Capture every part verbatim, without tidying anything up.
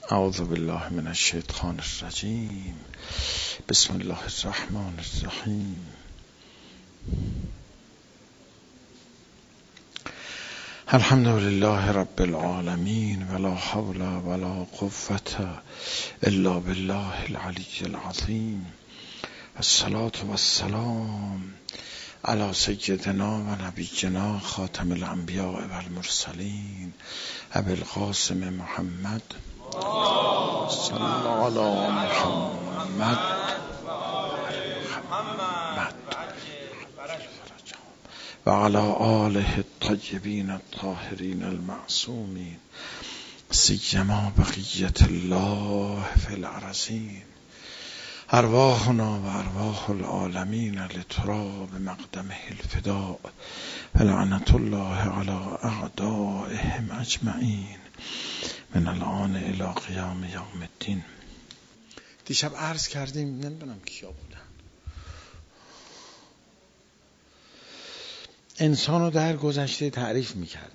اعوذ بالله من الشیطان الرجیم. بسم الله الرحمن الرحیم. الحمد لله رب العالمین ولا حول ولا قوة الا بالله العلی العظیم. الصلاة والسلام علی سیدنا و نبینا خاتم الانبیاء و المرسلین ابی القاسم محمد صلی الله علی محمد و علی آله الطیبین الطاهرین المعصومین سیما بقیت الله فی الارضین. ارواحنا و ارواح العالمین لتراب مقدمه الفداء فلعنت الله علی اعدائهم اجمعین من الان الی قیام یوم الدین. دیشب عرض کردیم، نمیدونم کیا بودن، انسان رو در گذشته تعریف میکردن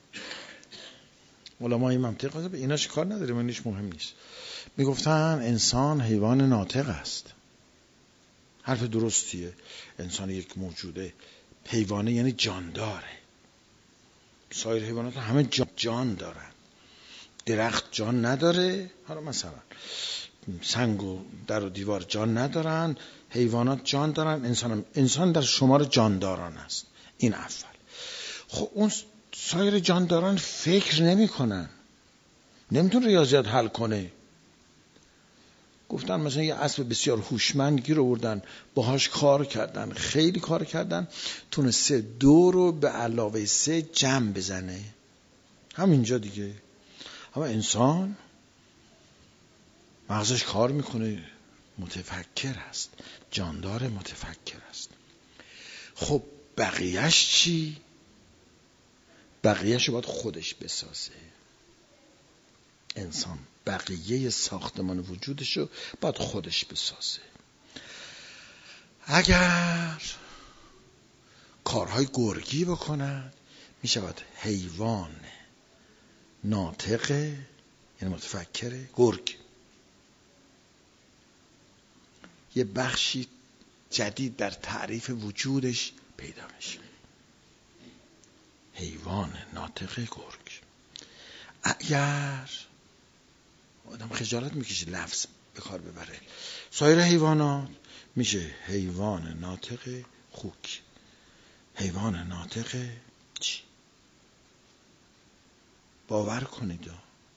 علمای منطق. به ایناش کار نداریم، اینش مهم نیست. میگفتن انسان حیوان ناطق است. حرف درستیه. انسان یک موجوده حیوانه، یعنی جانداره. سایر حیوانات همه جان دارن. درخت جان نداره، حالا مثلا سنگ و در و دیوار جان ندارن، حیوانات جان دارن، انسان هم. انسان در شمار جانداران است. این اول. خب اون سایر جانداران فکر نمی کنن، نمیتون ریاضیات حل کنه. گفتن مثلا یه اسب بسیار هوشمند گیر آوردن، باهاش کار کردن، خیلی کار کردن، تونسته دو رو به علاوه سه جمع بزنه. همینجا دیگه. اما انسان مغزش کار میکنه، متفکر است، جاندار متفکر است. خب بقیهش چی؟ بقیهش رو باید خودش بسازه. انسان بقیه ساختمان وجودش رو باید خودش بسازه. اگر کارهای گرگی بکند میشه باید حیوان ناطقه، یعنی متفکره. گرگ یه بخشی جدید در تعریف وجودش پیدا میشه. حیوان ناطقه گرگ. اگر آدم خجالت میکشه لفظ به کار ببره، سایر حیوانات میشه حیوان ناطق خوک. حیوان ناطق چی؟ باور کنید،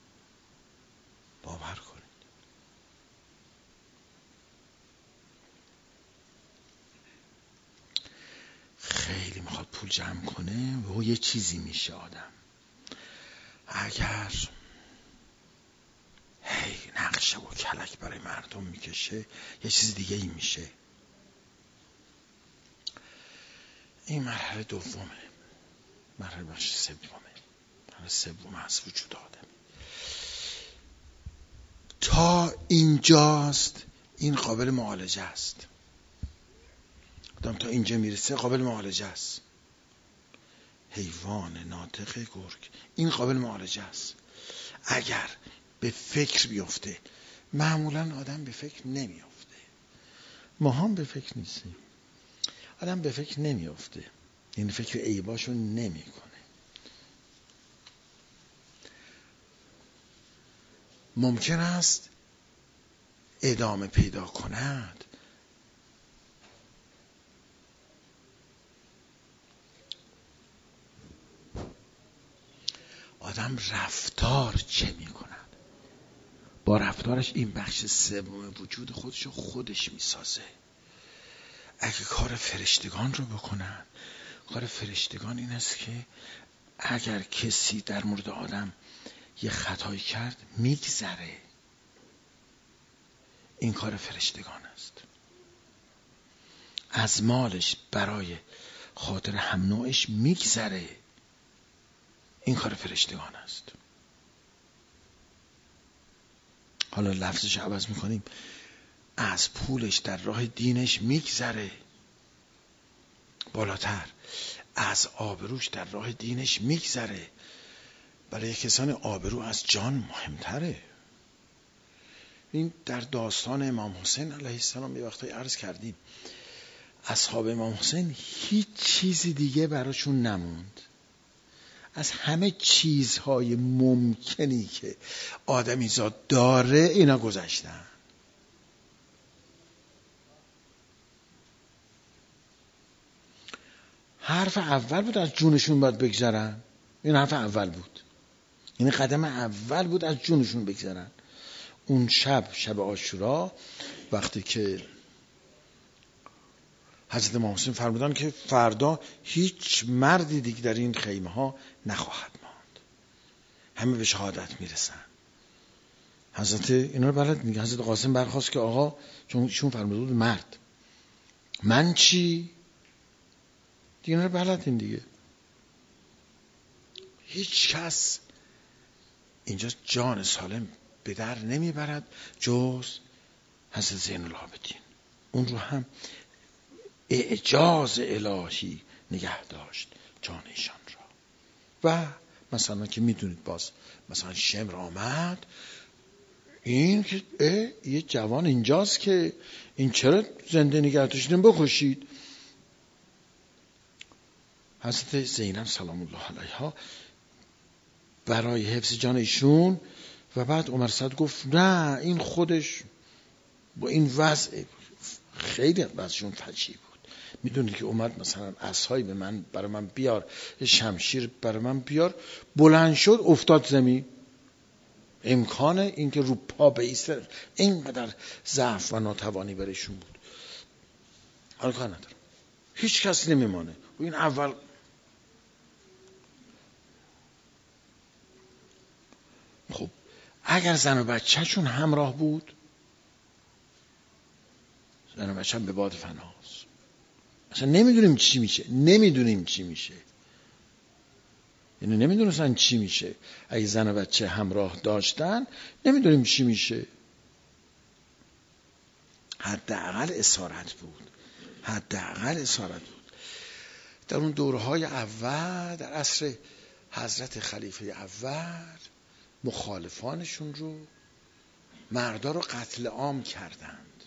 باور کنید. خیلی میخواد پول جمع کنه و یه چیزی میشه آدم. اگر هی نقشه و کلک برای مردم میکشه یه چیز دیگه ای میشه. این مرحله دومه. مرحله بخش سومه. مرحله سوم از وجود آدم. تا اینجاست این قابل معالجه است. آدم تا اینجا میرسه قابل معالجه است. حیوان ناطق گرگ، این قابل معالجه است. اگر به فکر بیفته، معمولا آدم به فکر نمیافته. ما هم به فکر نیستیم. آدم به فکر نمیافته، این فکر عیباشو نمی کنه. ممکن است ادامه پیدا کند. آدم رفتار چه می کند؟ با رفتارش این بخش سوم وجود خودشو خودش می سازه. اگه کار فرشتگان رو بکنن، کار فرشتگان این است که اگر کسی در مورد آدم یه خطایی کرد میگذره. این کار فرشتگان است. از مالش برای خاطر هم نوعش میگذره. این کار فرشتگان است. حالا لفظش عوض میکنیم، از پولش در راه دینش میگذره. بالاتر، از آبروش در راه دینش میگذره. برای کسان آبرو از جان مهمتره. این در داستان امام حسین علیه السلام یه وقتایی عرض کردیم اصحاب امام حسین هیچ چیزی دیگه براشون نموند. از همه چیزهای ممکنی که آدمیزاد داره اینا گذشتن. حرف اول بود از جونشون باید بگذرن. این حرف اول بود، یعنی قدم اول بود از جونشون بگذرن. اون شب شب عاشورا وقتی که حضرت امام حسین فرمودن که فردا هیچ مردی دیگه در این خیمه ها نخواهد ماند، همه به شهادت میرسن. حضرت اینا رو بلد میگه. حضرت قاسم برخواست که آقا، چون ایشون فرموده بود مرد، من چی؟ دیگه اینا رو بلدین دیگه. هیچ کس اینجا جان سالم به در نمیبرد جز حضرت زین العابدین. اون رو هم اعجاز الهی نگه داشت جان ایشان را. و مثلا که میدونید باز مثلا شمر آمد، این که یه جوان اینجاست که این چرا زنده نگه داشتین، بکشید. حضرت زینب سلام الله علیها برای حفظ جان ایشون و بعد عمر صد گفت نه، این خودش با این وضع خیلی وضعشون فجیع بود. میدونید که اومد مثلا عصایی به من برای من بیار، شمشیر برای من بیار، بلند شد افتاد زمین. امکان این که رو پا بایسته اینقدر ضعف و ناتوانی برایشون بود. حالا کار ندارم، هیچ کس نمیمانه. و این اول خب اگر زن و بچه چون همراه بود، زن و بچه هم به باد فناست. اصلا نمیدونیم چی میشه، نمیدونیم چی میشه یعنی نمیدونستن چی میشه. اگه زن و بچه همراه داشتن نمیدونیم چی میشه. حداقل اسارت بود، حداقل اسارت بود. در اون دورهای اول، در عصر حضرت خلیفه اول، مخالفانشون رو، مردا رو قتل عام کردند.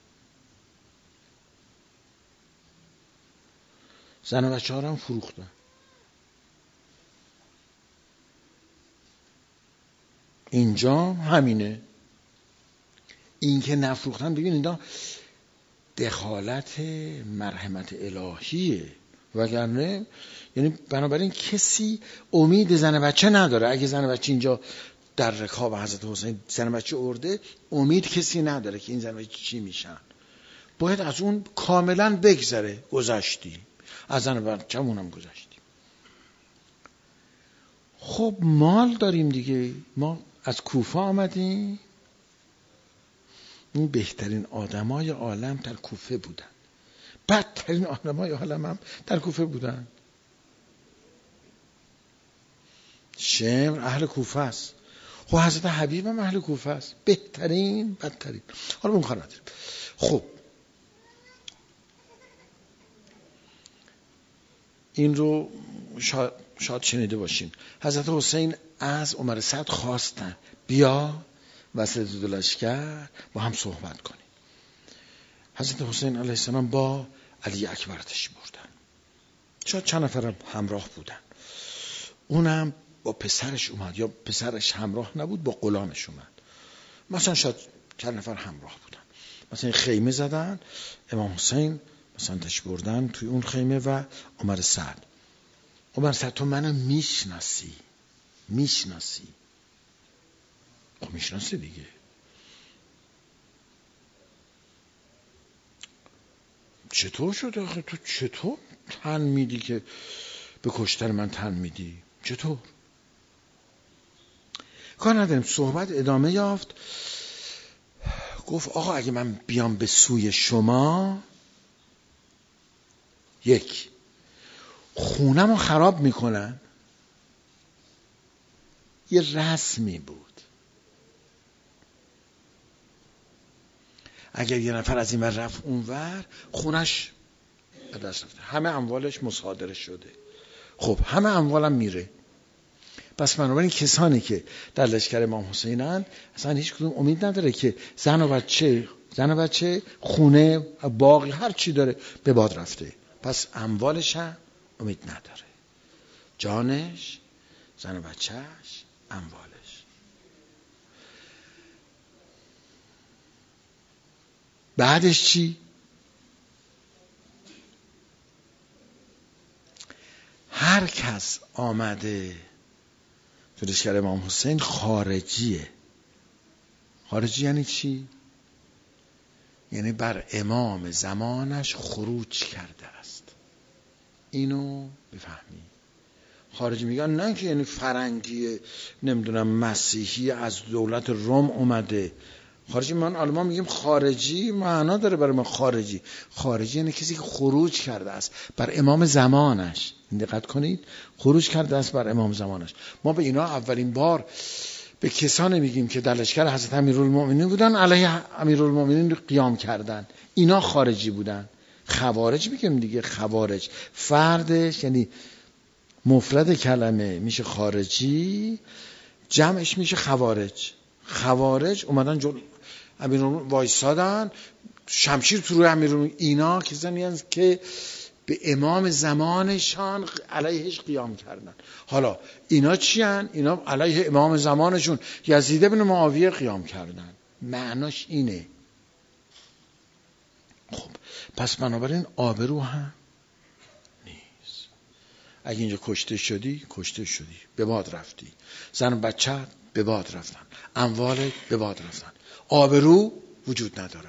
زن و بچه ها رو هم فروختن. اینجا همینه. این که نفروختن، ببین اینا دخالت مرحمت الهیه، وگرنه یعنی بنابراین کسی امید زن بچه نداره. اگه زن بچه اینجا در رکاب حضرت حسین زن بچه ارده، امید کسی نداره که این زن بچه چی میشن. باید از اون کاملا بگذره. گذشتیم از زن بچه هم گذشتیم. خب مال داریم دیگه. ما از کوفه آمدیم. این بهترین آدمای عالم در کوفه بودن، بدترین آدمای عالم هم در کوفه بودن. شمر اهل کوفه است، خب حضرت حبیب هم اهل کوفه است. بهترین بدترین. حالا اون کار نداریم. خب این رو شاید, شاید شنیده باشین. حضرت حسین از عمر صد خواستن بیا وسط دو لشکر با هم صحبت کنیم. حضرت حسین علیه السلام با علی اکبر تشریف بردن. شاید چند نفر همراه بودن. اونم با پسرش اومد، یا پسرش همراه نبود، با غلامش اومد. مثلا شاید چند نفر همراه بودن. مثلا خیمه زدن، امام حسین مثلا تشریف بردن توی اون خیمه و عمر سعد. عمر سعد تو منو میشناسی؟ میشناسی؟ خب میشناسی دیگه. چطور شده آخه تو چطور تن میدی که به کشتن من تن میدی؟ چطور؟ کار نداریم. صحبت ادامه یافت. گفت آقا اگه من بیام به سوی شما، یک، خونم رو خراب میکنن. یه رسمی بود. اگر یه نفر از این ور رفت اون ور، خونش به دست رفته، همه اموالش مصادره شده. خب همه اموالم میره. پس بنابراین کسانی که در لشکر امام حسینن اصلا هیچ کدوم امید نداره که زن و بچه زن و بچه خونه باقی هر چی داره به باد رفته، پس اموالش هم امید نداره، جانش، زن و بچهش، اموالش. بعدش چی؟ هر کس آمده تو لشکر امام حسین خارجیه. خارجی یعنی چی؟ یعنی بر امام زمانش خروج کرده است. اینو بفهمی. خارجی میگن نه که یعنی فرنگی نمیدونم مسیحی از دولت روم اومده. خارجی من آلمان میگیم خارجی معنا داره برای ما. خارجی خارجی یعنی کسی که خروج کرده است بر امام زمانش. دقت کنید، خروج کرده است بر امام زمانش. ما به اینا اولین بار به کسانی میگیم که در لشکر حضرت امیرالمومنین بودن، علیه امیرالمومنین قیام کردن، اینا خارجی بودن. خوارج میگیم دیگه. خوارج فردش یعنی مفرد کلمه میشه خارجی، جمعش میشه خوارج. خوارج اومدن جلو امیرالمومنین وایسادن، شمشیر تو روی امیرالمومنین. اینا کسانی هستند که به امام زمانشان علیهش قیام کردن. حالا اینا چی هن؟ اینا علیه امام زمانشون یزید بن معاویه قیام کردن. معناش اینه. خب پس بنابراین آبرو هم نیست. اگه اینجا کشته شدی کشته شدی، به باد رفتی. زن و بچه به باد رفتن، اموالت به باد رفتن، آبرو وجود نداره.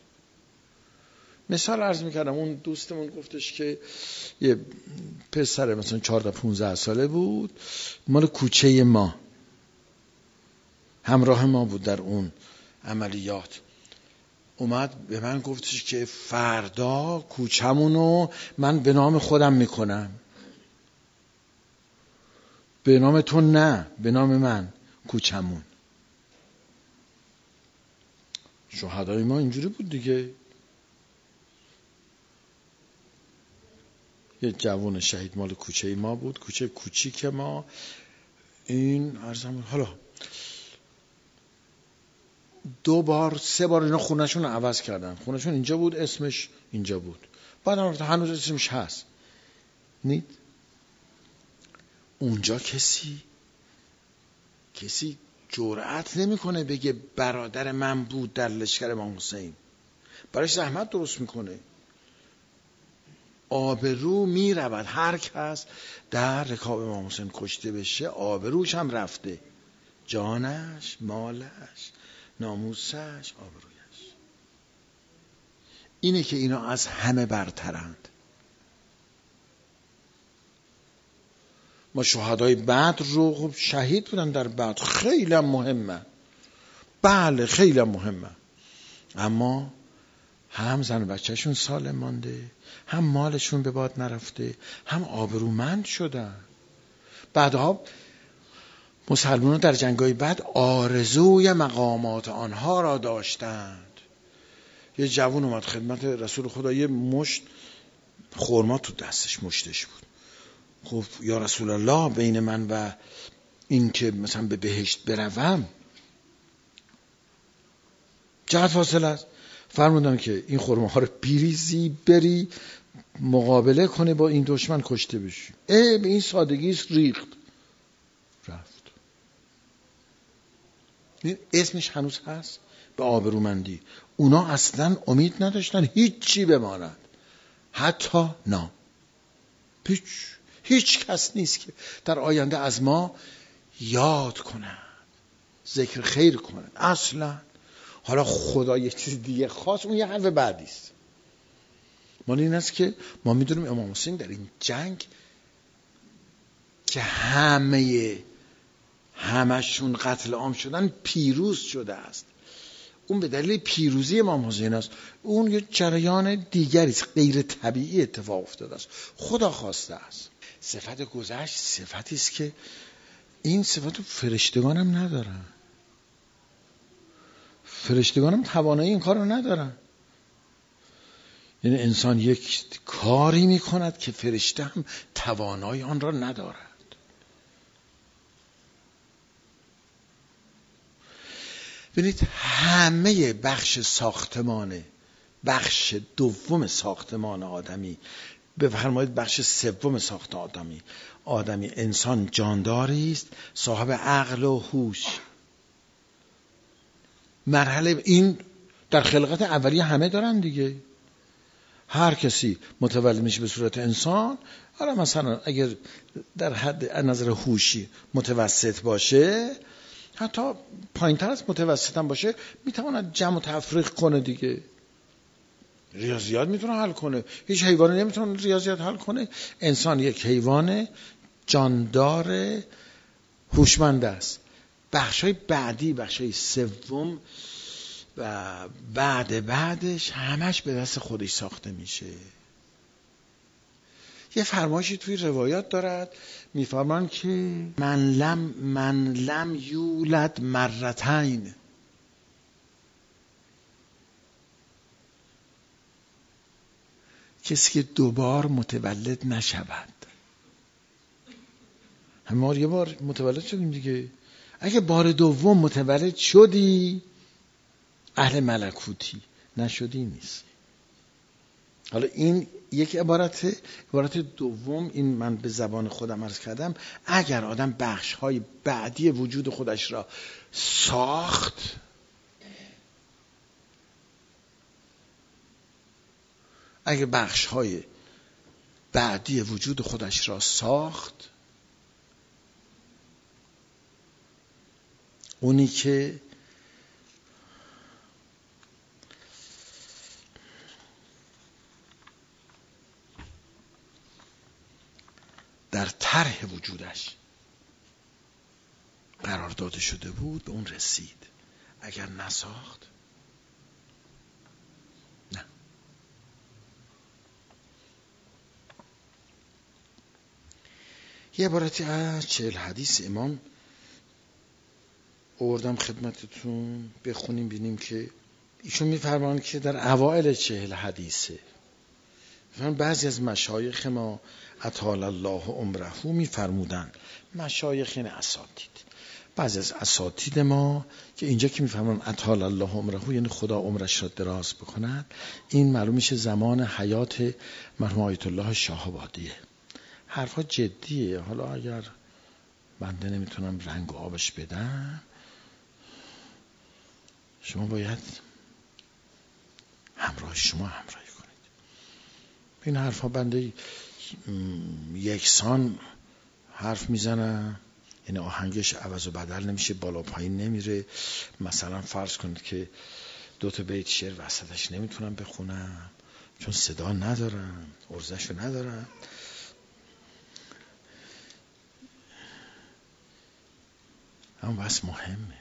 مثال عرض میکردم، اون دوستمون گفتش که یه پسر مثلا چهارده پونزده ساله بود، مال کوچه ما، همراه ما بود در اون عملیات. اومد به من گفتش که فردا کوچمونو من به نام خودم میکنم. به نام تو نه، به نام من کوچمون. شهدای ما اینجوری بود دیگه. یه جوان شهید مال کوچه ما بود، کوچه کوچیک ما. این عرضم حالا دو بار سه بار اینا خونهشون رو عوض کردن. خونهشون اینجا بود، اسمش اینجا بود، بعد هم هنوز اسمش هست. نید اونجا کسی کسی جرأت نمیکنه بگه برادر من بود در لشکر امام حسین. برایش زحمت درست میکنه. آبرو میرود. هر کس در رکاب امام حسین کشته بشه آبروش هم رفته، جانش، مالش، ناموسش، آبرویش. اینه که اینا از همه برترند. ما شهدای بدر رو خب شهید بودن در بدر، خیلی مهمه، بله خیلی مهمه، اما هم زن و بچهشون سالم مانده، هم مالشون به باد نرفته، هم آبرومند شدن. بعدها مسلمانان در جنگای بعد آرزوی مقامات آنها را داشتند. یه جوان اومد خدمت رسول خدا، یه مشت خرما تو دستش، مشتش بود. گفت یا رسول الله، بین من و این که مثلا به بهشت بروم چقدر فاصله است؟ فرمودن که این خرماها رو بیریزی، بری مقابله کنه با این دشمن، کشته بشی. ای به این سادگی ریخت، رفت. اسمش هنوز هست، به آبرومندی. اونا اصلا امید نداشتن هیچ چی بماند، حتی نام. هیچ هیچ کس نیست که در آینده از ما یاد کنه، ذکر خیر کنه اصلا. حالا خدا یه چیز دیگه خاص، اون یه حرف بعدی است. مال این است که ما میدونیم امام حسین در این جنگ که همه همشون قتل عام شدن پیروز شده است. اون به دلیل پیروزی امام حسین است. اون یه جریان دیگری است، غیر طبیعی اتفاق افتاده است، خدا خواسته است. صفت گذشت صفتی است که این صفت فرشتگان هم ندارن. فرشتگان هم توانایی این کار رو ندارن. یعنی انسان یک کاری میکند که فرشته هم توانایی آن را ندارد. ببینید همه بخش ساختمان بخش دوم ساختمان آدمی، بفرمایید بخش سوم ساخت آدمی، آدمی انسان جانداری است صاحب عقل و هوش. مرحله این در خلقت اولیه همه دارن دیگه. هر کسی متولد میشه به صورت انسان، حالا مثلا اگر در حد نظر هوشی متوسط باشه، حتی پایین‌تر از متوسط هم باشه، میتواند جمع و تفریق کنه دیگه. ریاضیات میتونه حل کنه. هیچ حیوانی نمیتونه ریاضیات حل کنه. انسان یک حیوان جاندار هوشمند است. بخشای بعدی، بخشای سوم و بعد بعدش همش به دست خودش ساخته میشه. یه فرمایشی توی روایات دارد، میفرمان که من لم من لم یولد مرتین، کسی که دوبار متولد نشود. همه ما یه بار متولد شدیم دیگه. اگه بار دوم متولد شدی اهل ملکوتی، نشدی نیست. حالا این یک عبارت عبارت دوم، این من به زبان خودم عرض کردم. اگر آدم بخش های بعدی وجود خودش را ساخت، اگر بخش های بعدی وجود خودش را ساخت، اونی که در طرح وجودش قرار داده شده بود، به اون رسید. اگر نساخت، نه. یه عبارتی از چهل حدیث امام آوردم خدمتتون، بخونیم بینیم که ایشون میفرمان که در اوائل چهل حدیثه بعضی از مشایخ ما اطال الله عمره میفرمودن، مشایخ این اساتید، بعضی از اساتید ما که اینجا که میفرمان اطال الله عمره یعنی خدا عمرش را دراز بکند، این معلوم میشه زمان حیات مرحوم آیت الله شاه‌آبادیه. حرفا جدیه. حالا اگر بنده نمیتونم رنگ و آبش بدم، شما باید همراه شما همراهی کنید. این حرفا بنده یکسان حرف میزنم، یعنی آهنگش عوض و بدل نمیشه، بالا پایین نمیره. مثلا فرض کنید که دو تا بیت شعر وسطش نمیتونم بخونم چون صدا ندارم، ارزشو ندارم. اما بس مهمه.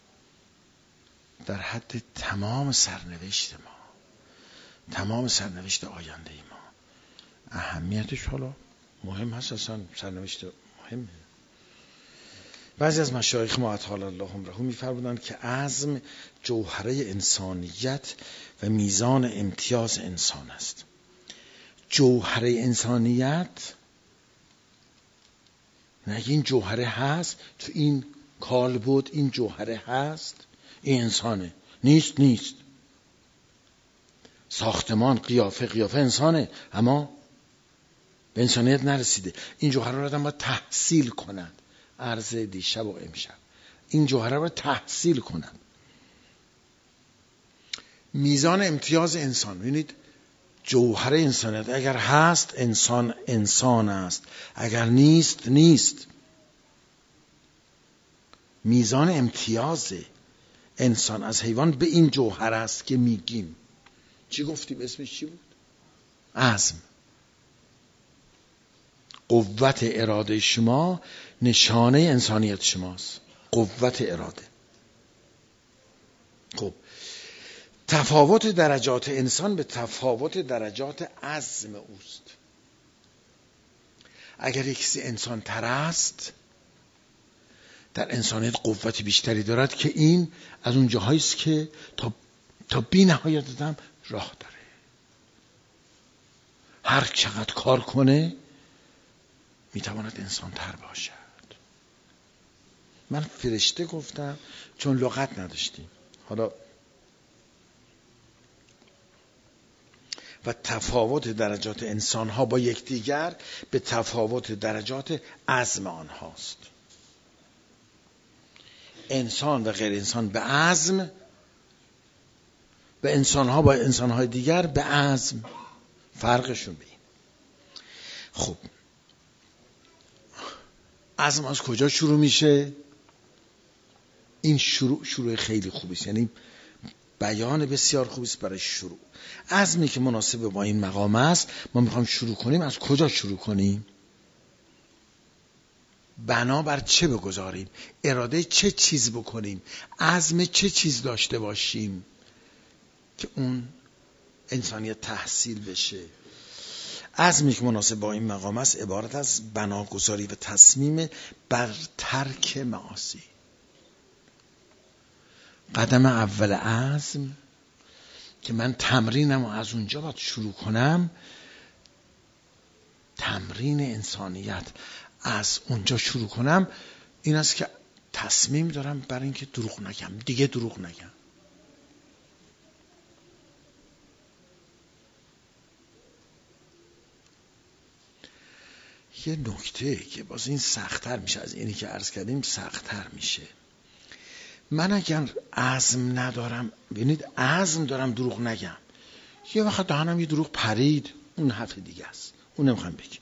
در حد تمام سرنوشت ما، تمام سرنوشت آینده ما، اهمیتش حالا مهم هست، اصلا سرنوشت مهمه. بعضی از مشایخ ما اطال الله عمره میفرمودند که عزم جوهره انسانیت و میزان امتیاز انسان است. جوهره انسانیت، نگه این جوهره هست، تو این کالبد این جوهره هست، این انسانه. نیست نیست. ساختمان، قیافه قیافه انسانه، اما به انسانیت نرسیده. این جوهره رو آدم باید تحصیل کنند. عرض دیشب و امشب این جوهره رو تحصیل کنند. میزان امتیاز انسان، ببینید جوهره انسانیت اگر هست، انسان انسان است، اگر نیست نیست. میزان امتیاز انسان از حیوان به این جوهر است که میگیم. چی گفتیم؟ اسمش چی بود؟ عزم. قوت اراده شما نشانه انسانیت شماست. قوت اراده. خب تفاوت درجات انسان به تفاوت درجات عزم اوست. اگر یک کسی انسان تر است، در انسانیت قوت بیشتری دارد که این از اون جاهایی است که تا تا بی نهایت آدم راه داره. هر چقدر کار کنه میتواند انسان تر باشد. من فرشته گفتم چون لغت نداشتیم. حالا و تفاوت درجات انسان ها با یکدیگر به تفاوت درجات عزم آنهاست. انسان و غیر انسان به عزم و انسان ها با انسان های دیگر به عزم، فرقشون به این. خب عزم از کجا شروع میشه؟ این شروع شروع خیلی خوبی است، یعنی بیان بسیار خوبی است برای شروع. عزمی که مناسب با این مقام است، ما میخوایم شروع کنیم. از کجا شروع کنیم؟ بنا بر چه بگذاریم؟ اراده چه چیز بکنیم؟ عزم چه چیز داشته باشیم که اون انسانیت تحصیل بشه؟ عزمی که مناسب با این مقام است عبارت از بناگذاری و تصمیم بر ترک معاصی. قدم اول عزم که من تمرینم و از اونجا باید شروع کنم، تمرین انسانیت از اونجا شروع کنم، این است که تصمیم دارم برای اینکه دروغ نگم، دیگه دروغ نگم. یه نکته که باز این سخت‌تر میشه از اینی که عرض کردیم، سخت‌تر میشه. من اگر عزم ندارم، ببینید عزم دارم دروغ نگم، یه وقت دهنم یه دروغ پرید، اون حرف دیگه است، اون نمیخوام بگیم.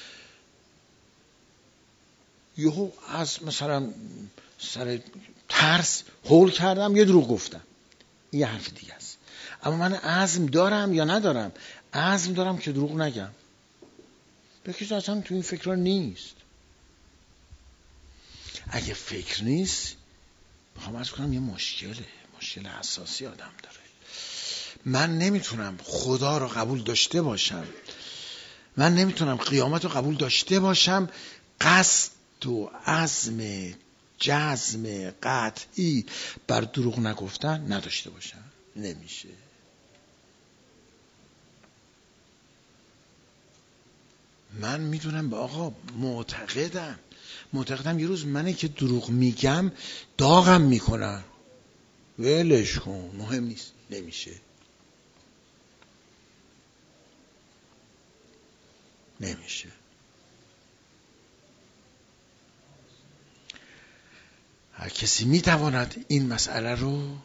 یهو از مثلا سر ترس هول کردم، یه دروغ گفتم، یه حرف دیگه است. اما من عزم دارم یا ندارم؟ عزم دارم که دروغ نگم. بکش اصلا تو این فکر نیست. اگه فکر نیست، میخوام عرض کنم یه مشکله، مشکل اساسی آدم داره. من نمیتونم خدا رو قبول داشته باشم، من نمیتونم قیامت رو قبول داشته باشم، قصد و عزم جزم قطعی بر دروغ نگفتن نداشته باشم. نمیشه. من میدونم به آقا معتقدم معتقدم یه روز منه که دروغ میگم داغم میکنن، ولش کن مهم نیست. نمیشه نمیشه هر کسی میتواند این مسئله رو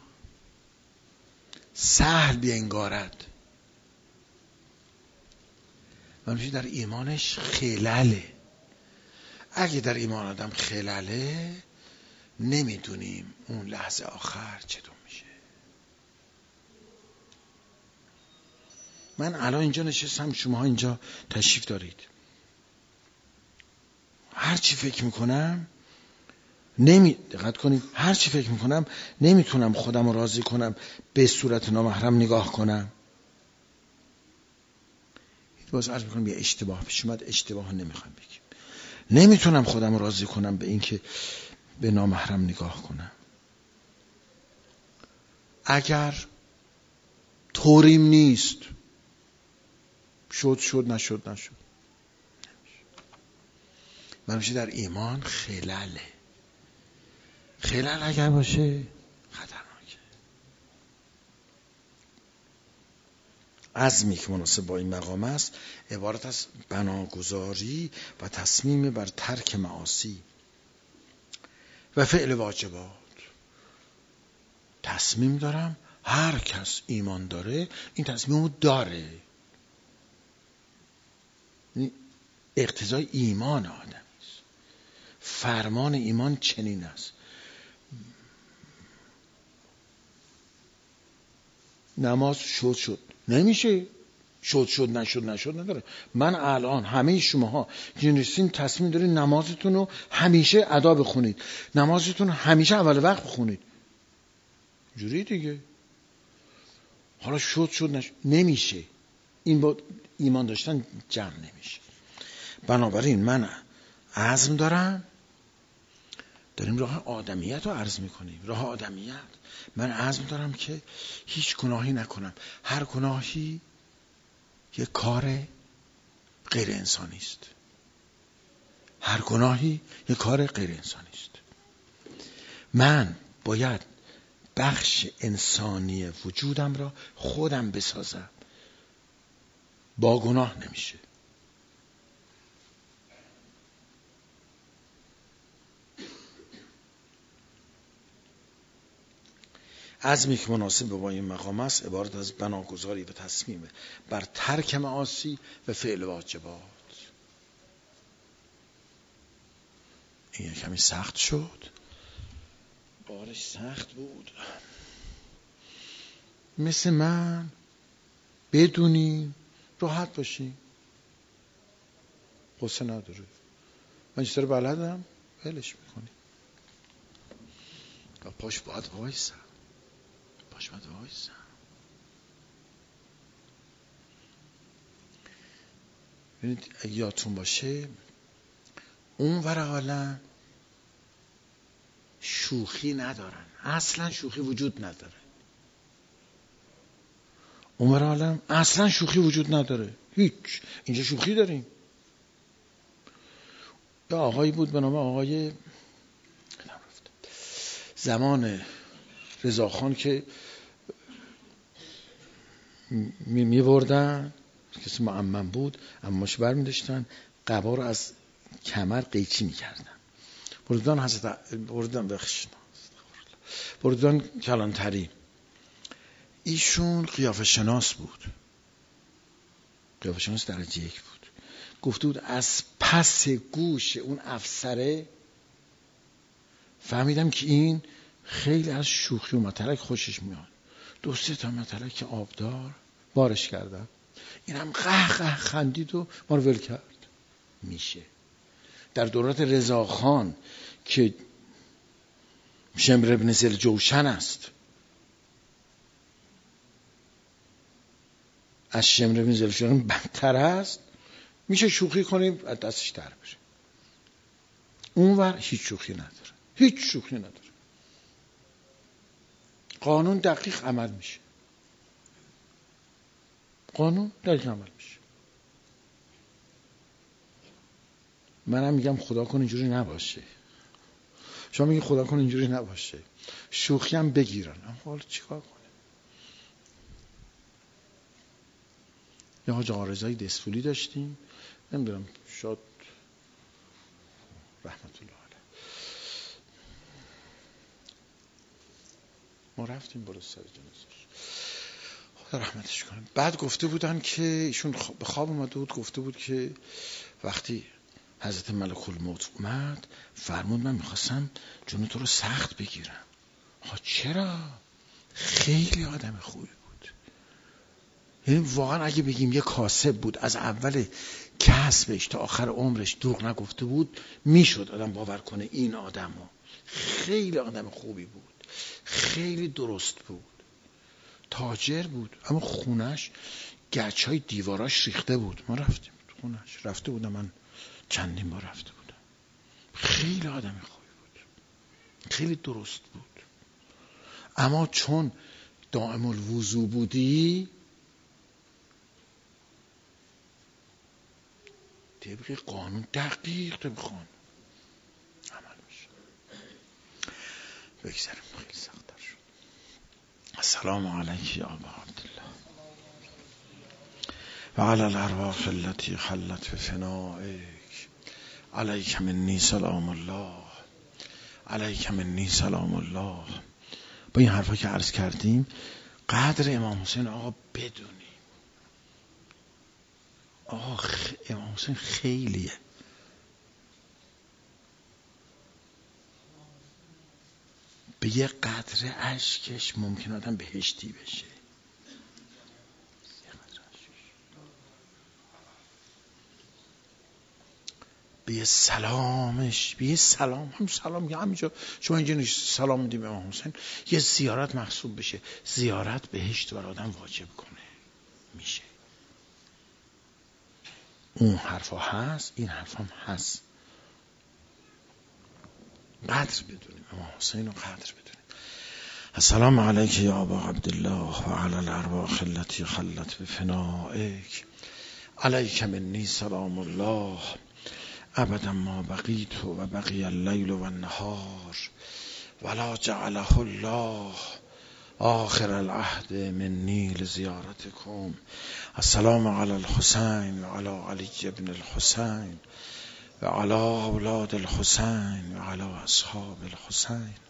سهل بینگارد، منوشی در ایمانش خلاله. اگه در ایمان آدم خلاله، نمیدونیم اون لحظه آخر چطور میشه. من الان اینجا نشستم، شما اینجا تشریف دارید، هر چی فکر میکنم نمی دقت کنید، هر چی فکر میکنم نمیتونم خودم رو راضی کنم به صورت نامحرم نگاه کنم. باز عرض میکنم یه اشتباه پیش اومد، اشتباه نمیخوام بگیم. نمیتونم خودم رو راضی کنم به این که به نامحرم نگاه کنم. اگر طوریم نیست، شد شد نشد نشد. من میشه در ایمان خلاله. خلال اگر باشه خطرناکه. عزمی که مناسب با این مقام است عبارت از بناگذاری و تصمیم بر ترک معاصی و فعل واجبات. تصمیم دارم، هر کس ایمان داره این تصمیم رو داره، اقتضای ایمان آدم است. فرمان ایمان چنین است. نماز شد شد نمیشه، شد شد نشد نشد نداره. من الان همه شماها که نشستین تصمیم دارید نمازتون رو همیشه ادا بخونید، نمازتون همیشه اول وقت بخونید، جوری دیگه. حالا شد شد نشد نمیشه. این با ایمان داشتن جمع نمیشه. بنابراین من عزم دارم، داریم راه آدمیت رو عرض میکنیم، راه آدمیت. من عزم دارم که هیچ گناهی نکنم. هر گناهی یک کار غیر انسانی است. هر گناهی یک کار غیر انسانی است. من باید بخش انسانی وجودم را خودم بسازم، با گناه نمیشه. عزمی که مناسب با این مقام است عبارت از بناگذاری و تصمیم بر ترک معاصی و فعل واجبات. این کمی سخت شد، بارش سخت بود. مثل من بدونی راحت باشی، قصه نداره. من چطور بلدم ولش میکنی. پاش باید وایسم، پاش باید وایسم. ببینید اگه یادتون باشه اون ور عالم شوخی ندارن، اصلا شوخی وجود نداره. اون ور عالم اصلا شوخی وجود نداره، هیچ. اینجا شوخی داریم. یه آقایی بود به نام آقای زمان رضاخان که می, می بردن، کسی معمم بود، اماش بر می داشتن قبا رو از کمر قیچی می کردن. بردن حضرت بردن بخش بردن کلانتری. ایشون قیافه شناس بود، قیافه شناس درجه یک بود. گفته بود از پس گوش اون افسره فهمیدم که این خیلی از شوخی و متلک خوشش میاد. دو سه تا متلک آبدار بارش کردم، این هم قه قه خندید و ما رو ول کرد. میشه در دورات رضاخان که شمر ابن ذوالجوشن است، از شمر ابن ذوالجوشن بدتر است، میشه شوخی کنیم از دستش در بشه. اونور هیچ شوخی نداره، هیچ شوخی نداره. قانون دقیق عمل میشه، قانون دقیق عمل میشه. منم میگم خدا کن اینجوری نباشه، شما میگی خدا کن اینجوری نباشه، شوخی هم بگیرن. اما حالا چیکار کنه؟ یه حاج آقا رضای دسفولی داشتیم، نمیدونم شاد رحمت الله علیه، ما رفتیم بالا سر جنازش، خدا رحمتش کنه. بعد گفته بودن که ایشون به خواب اومده بود، گفته بود که وقتی حضرت ملک الموت اومد فرمود من میخواستم جون تو رو سخت بگیرم. ها چرا؟ خیلی آدم خوبی بود. یعنی واقعا اگه بگیم یه کاسب بود، از اول کسبش تا آخر عمرش دروغ نگفته بود، میشد آدم باور کنه این آدمو. خیلی آدم خوبی بود، خیلی درست بود، تاجر بود، اما خونش گچهای دیواراش ریخته بود. ما رفتیم خونش، رفته بودم من چندین بار رفته بودم. خیلی آدم خوبی بود، خیلی درست بود. اما چون دائم الوضو بودی طبق قانون دقیق طبق قانون عمل میشه. بگذاریم، خیلی سخت‌تر شد. السلام علیک یا ابا عبدالله و علی الارواح التي خلت بفنائک، علیک منی سلام الله، علیک منی سلام الله. با این حرفا که عرض کردیم قدر امام حسین آقا بدونیم. آقا خ... امام حسین خیلیه. به یه قدر اشکش ممکن آدم بهشتی بشه. به یه سلامش، به یه سلام، هم سلام که همینجا شما اینجا سلام میدیم امام حسین، یه زیارت محسوب بشه. زیارت بهشت بر آدم واجب کنه میشه. اون حرفا هست، این حرف هم هست. قدر بدونیم امام حسین رو، قدر بدونیم. السلام علیک یا ابا عبدالله و علی الارواح التي خلت بفنائک، علیک منی سلام الله ابدا ما بقیت و بقی اللیل و النهار ولا جعله الله آخر العهد منی لزیارتکم. السلام علی الحسین و علی علی ابن الحسین و علی اولاد الحسین و علی اصحاب الحسین.